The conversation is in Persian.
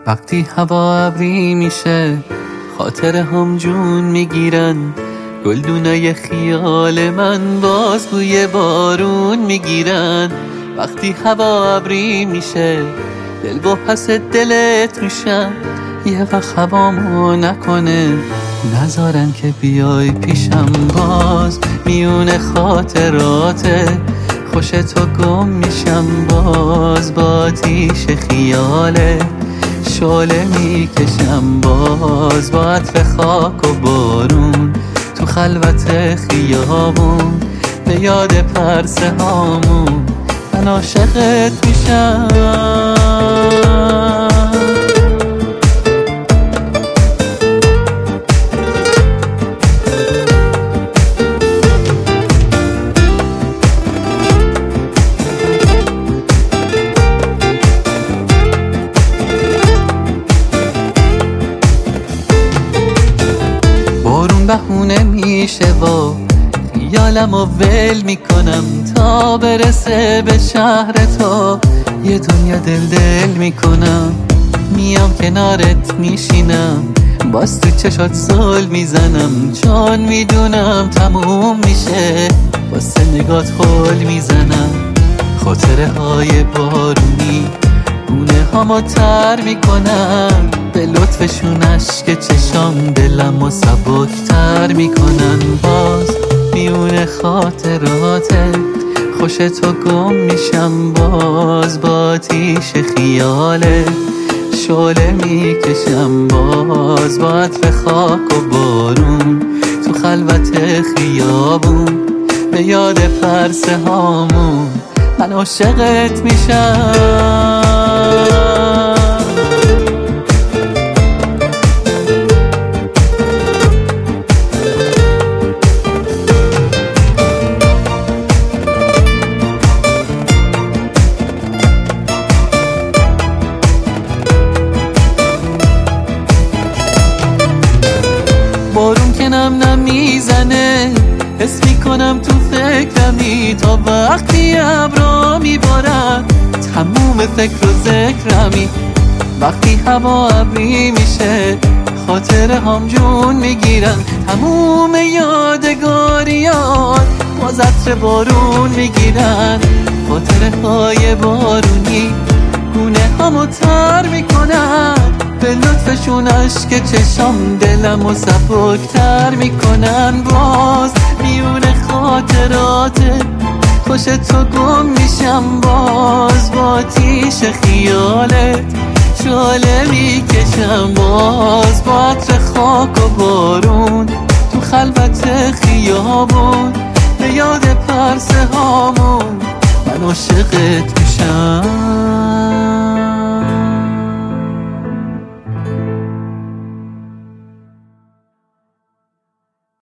وقتی هوا ابری میشه خاطره هم جون میگیرن، گلدونای خیال من باز بوی بارون میگیرن. وقتی هوا ابری میشه دل با پس دلت میشم، یه وقت هوامو نکنه نذارن که بیای پیشم. باز میون خاطراته خوش تو گم میشم، باز با آتیش خیاله شعله میکشم، باز با عطر خاک و بارون تو خلوت خیابون به یاد پرسه هامون من عاشقت میشم. بهونه میشه و خیالم و ول میکنم تا برسه به شهر تو، یه دنیا دل میکنم. میام کنارت میشینم باز تو چشات زل میزنم، چون میدونم تموم میشه واسه نگات خول میزنم. خاطره های بارونی گونه هامو تر میکنن، به لطفشون اشک چشام دلمو سبکتر میکنن. باز میون خاطراتت خوش تو گم میشم، باز با آتیش خیالت شعله میکشم، باز با عطر خاک و بارون تو خلوت خیابون به یاد پرسه هامون من عاشقت میشم. بارون که نم میزنه حس میکنم تو فکرمی، تا وقتی ابرا میبارن تموم فکر و ذکرمی. وقتی هوا ابری میشه خاطره هم جون میگیرن، تموم یادگاریات باز عطر بارون میگیرن. خاطره های بارونی گونه همو تر میکنن، به لطفشون اشک چشام دلمو سبکتر میکنن. باز میون خاطراتت خوش تو گم میشم، باز با آتیش خیالت شعله میکشم، باز با عطر خاک و بارون تو خلوت خیابون به یاد پرسه هامون من عاشقت میشم.